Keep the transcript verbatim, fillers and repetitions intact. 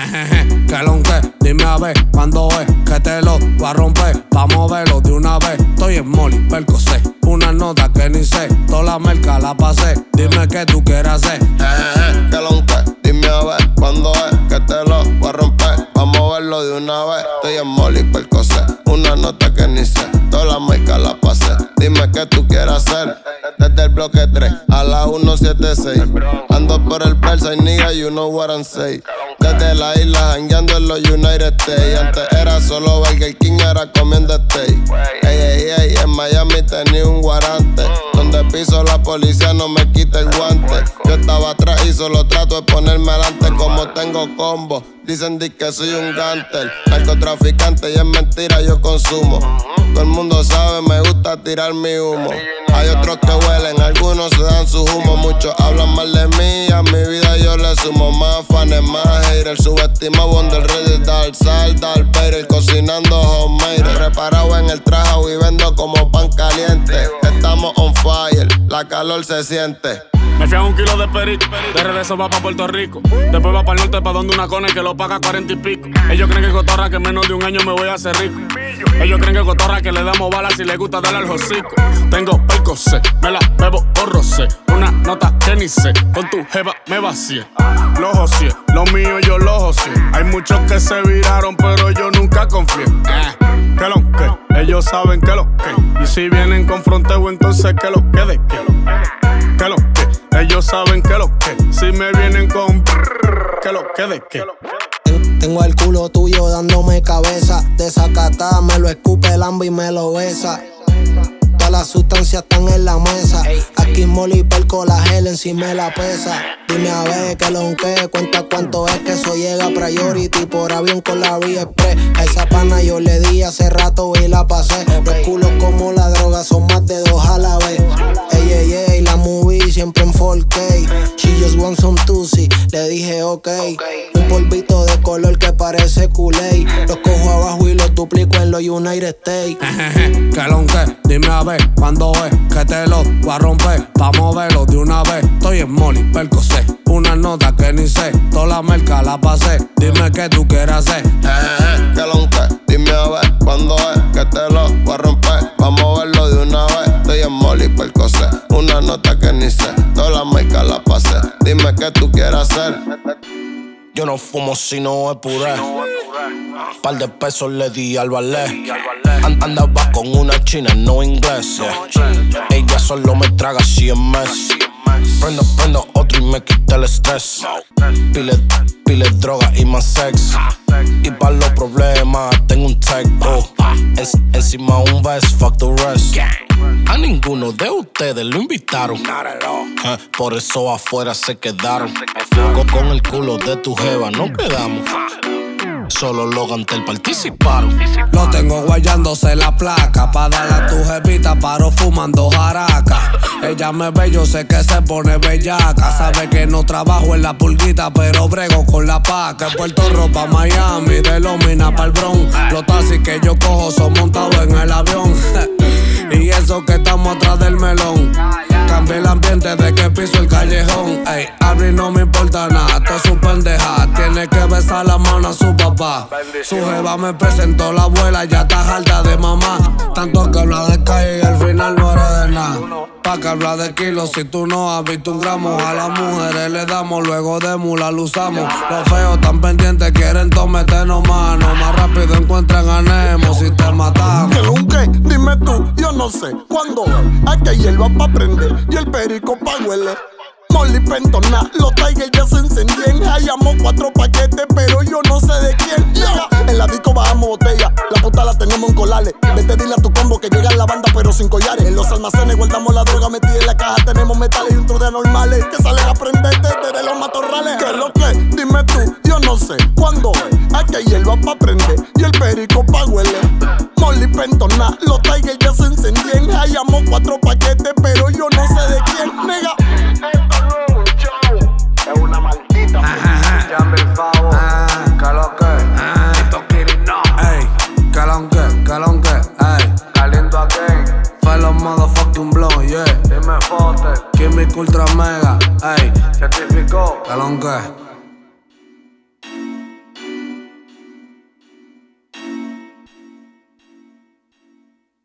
Jejeje, que lo que, dime a ver, cuando es que te lo voy a romper, pa' moverlo de una vez. Estoy en Molly, Percocé, una nota que ni sé, toda la merca la pasé. Dime qué tú quieres hacer. Jejeje, que lo que, dime a ver, cuando es que te lo voy a romper, pa' moverlo de una vez. Estoy en Molly, Percocé, una nota que ni sé, toda la merca la pasé. Dime qué tú quieres hacer. Desde el bloque tres a la ciento setenta y seis, ando por el Persa y nigga, you know what I'm saying. Desde la isla jangueando en los United States. Antes era solo Burger King, ahora comiendo steak. Ey, ey, ey, en Miami tenía un guarante, donde piso la policía no me quita el guante. Yo estaba atrás y solo trato de ponerme adelante. Como tengo combo, dicen di que soy un gánter, narcotraficante y es mentira, yo consumo. Todo el mundo sabe, me gusta tirar mi humo. Hay otros que huelen, algunos se dan su humo. Muchos hablan mal de mí, a mi vida yo le sumo. Más fans, más haters, subestimado del Reddit. Dar sal, dar el cocinando homemade. Reparado en el traje y vendo como pan caliente. Estamos on fire, la calor se siente. Me fui a un kilo de perico, de regreso va pa' Puerto Rico. Después va pa' el norte pa' donde una cone que lo paga cuarenta y pico. Ellos creen que cotorra que en menos de un año me voy a hacer rico. Ellos creen que cotorra que le damos balas si les gusta darle al hocico. Tengo Percocé, me la bebo por rosé, una nota que ni sé, con tu jeva me vacié. Lo jocié, lo mío yo lo jocié. Hay muchos que se viraron pero yo nunca confié. eh, Que lo que, ellos saben que lo que. Y si vienen con fronteo entonces que lo que de que. Que lo que, ellos saben que lo que. Si me vienen con que lo que de que. Tengo el culo tuyo dándome cabeza. Desacatada, me lo escupe el hambre y me lo besa. Todas las sustancias están en la mesa. Aquí Molly Perco, la gel encima de la pesa. Dime a ver que lo que, cuenta cuánto es que eso llega a Priority por avión con la Vía Express. A esa pana yo le di hace rato y la pasé. Los culos como la droga son más de dos a la vez. Ey, ey, ey, la movie siempre en cuatro K. She just want some tusi, le dije ok. Un polvito de color que parece Kool-Aid. Los cojo abajo y los duplico en los United States. Jejeje, que lo que, dime a ver, cuando es que te lo voy a romper, pa' moverlo de una vez. Estoy en Molly, Percocé, una nota que ni sé, toda la merca la pasé. Dime qué tú quieres hacer. Jejeje, que lo que, dime a ver, cuando es que te lo voy a romper, pa' moverlo de una vez. Estoy en Molly, Percocé, una nota que ni sé, toda la merca la pasé. Dime qué tú quieres hacer. Yo no fumo si no es puré. Par de pesos le di al ballet. And andaba con una china, no inglés. Yeah. Ella solo me traga cien meses. Prendo, prendo otro y me quita el estrés. Pile, pile droga y más sex. Y para los problemas tengo un tech. Oh. En, encima un vest, fuck the rest. A ninguno de ustedes lo invitaron. Eh, por eso afuera se quedaron. Con, con el culo de tu jeva no quedamos. Solo los Gantel participaron. Lo tengo guayándose la placa, pa' darle a tu jevita paro fumando jaraca. Ella me ve, yo sé que se pone bellaca. Sabe que no trabajo en la pulguita, pero brego con la paca. En Puerto Rico pa' Miami, de Lomina pa'l Bronx. Los taxis que yo cojo son montados en el avión. Y eso que estamos atrás del melón. Cambia el ambiente de que piso el callejón. Ey, Abri no me importa nada, toda su pendeja. Tiene que besar la mano a su papá. Su jeva me presentó la abuela, ya está harta de mamá. Tanto que habla de calle y al final no eres de nada. Pa' que habla de kilos si tú no has visto un gramo. A las mujeres le damos, luego de mula lo usamos. Los feos tan pendientes quieren todo meternos mano. Más rápido encuentran a Nemo si te matamos. ¿Qué un qué? Dime tú, yo no sé cuándo. Hay que hierba pa' prender y el perico pa' huele. Molly Pentona, los Tigers ya se encendían. Hallamos cuatro paquetes, pero yo no sé de quién. Yeah. En la disco bajamos botella, la puta la tenemos en colales. Vete, dile a tu combo que llega en la banda, pero sin collares. En los almacenes guardamos la droga metida en la caja. Tenemos metales y un tro de anormales que salen a prenderte desde los matorrales. ¿Qué es lo que? Dime tú, yo no sé cuándo. Hay que hierba pa' prender y el perico pa' huele. Molly Pentona, los Tigers ya se encendían. Hallamos cuatro paquetes, pero yo no sé de quién. Nega.